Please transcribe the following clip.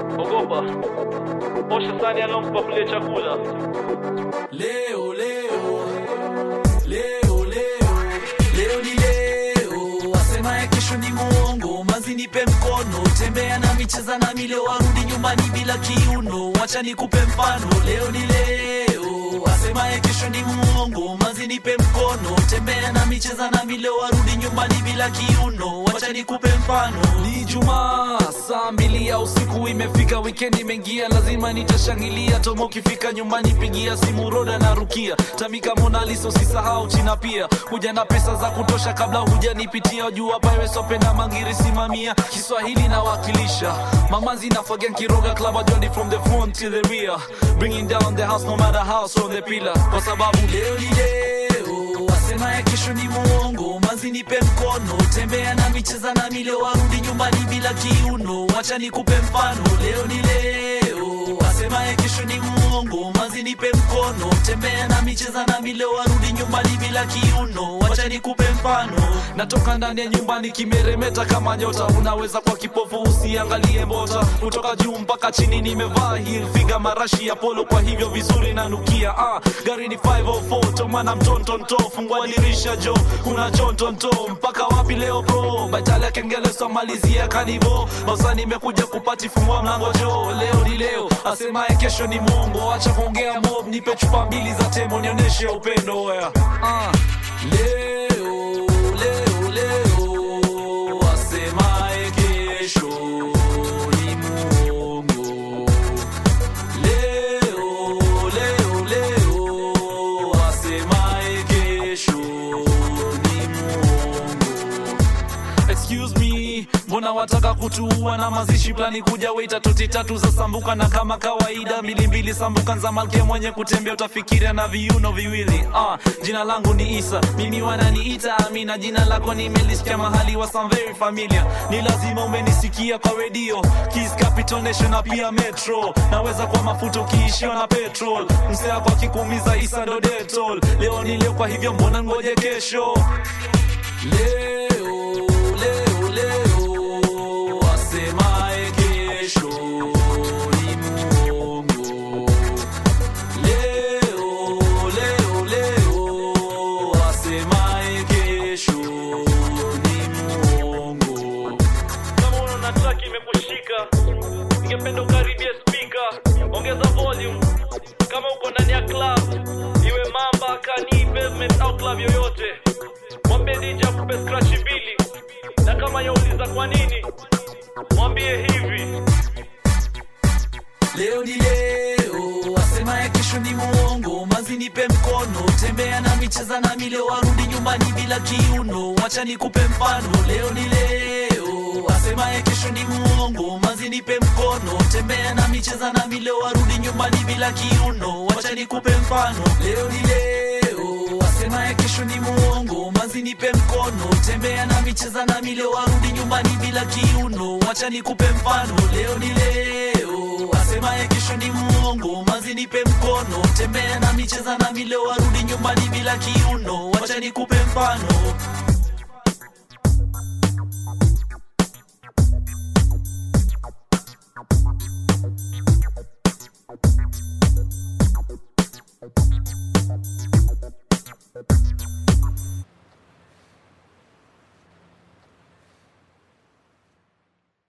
Ogopa. Osha sani anampa kule chakula. Leo ni leo, asema kesho ni muongo. Manzi nipe mkono, tembea na micheza na leo warudi nyumbani bila kiuno. Wacha nikupe mfano. Leo ni leo, asema kesho ni muongo. Manzi nipe mkono, tembea na micheza na leo warudi nyumbani bila kiuno. Wacha nikupe mfano. Ni Jumaa, saa 2 ya usiku imefika, weekend imeingia, lazima nitashangilia. Tomo ukifika nyumbani pigia simu Roda na Rukia. Tamika Mona Lisa usisahau China pia. Kuja na pesa za kutosha kabla hujanipitia. Jua Pirates wapenda mangiri simamia. Kiswahili na wakilisha. Mamanzi na Fagen Kiroga Club a journey from the front to the rear. Bringing down the house no matter how strong the pillar. Kwa sababu leo ni leo, asema kesho ni muongo. Manzi nipe mkono, tembea na micheza na leo warudi nyumbani bila kiuno. Wacha nikupe mfano. Leo ni leo, asema kesho ni muongo. Manzi nipe mkono, tembea na micheza na leo warudi nyumbani bila kiuno. Wacha nikupe mfano. Natoka ndani ya nyumbani kimeremeta kama nyota. Unaweza kwa kipofu usiangalie mbota. Kutoka juu mpaka chini nimevaa heel figa marashi ya polo, kwa hivyo vizuri nanukia. Gari ni 504, tomana mtontonto. Fungua dirisha jo, kuna chontonto. Mpaka wapi leo bro? Baitali ya kengele somalizia kanivo. Basa nimekuja kupati, fungua mlango jo. Leo ni leo, asema kesho ni mongo. Acha kuongea mob, nipe chupa 2 za temo nionyeshe upendo wea. Leo, asema kesho ni muongo. Leo, asema kesho ni muongo. Excuse me, mbona wataka kutuua na mazishi plani kuja waita toti 3 za sambuka. Na kama kawaida 2 sambuka za malkia mwenye kutembea utafikiria na viuno viwili. Jina langu ni Isa, mimi wananiita Amina. Jina lako nimelisikia mahali wa some very familiar. Ni lazima umenisikia kwa radio, Kiss Capital Nation na pia Metro. Naweza kwa mafuta ukiishiwa na petrol. Msea kwa kikumiza Isa ndo detol. Leo ni leo, kwa hivyo mbona ngoje kesho. Leo, asema kesho ni muongo. Leo, asema kesho ni muongo. Kama unaona track imekushika, ningependa ukaribie speaker, ongeza volume. Kama uko ndani ya club, iwe Mamba, Kani, Pavement au club yoyote, mwambie DJ akupe scratch 2. Na kama yauliza kwa nini, mwambie hivi. Leo ni leo, asema kesho ni muongo. Manzi nipe mkono, tembea na micheza na leo warudi nyumbani bila kiuno. Wacha nikupe mfano. Leo ni leo, asema kesho ni muongo. Manzi nipe mkono, tembea na micheza na leo warudi nyumbani bila kiuno. Wacha nikupe mfano. Leo ni leo, asema kesho ni muongo. Manzi nipe mkono, tembea na micheza na leo warudi nyumbani bila kiuno. Wacha nikupe mfano. Leo ni leo, asema kesho ni muongo. Manzi nipe mkono, tembea na micheza na leo warudi nyumbani bila kiuno. Wacha nikupe mfano.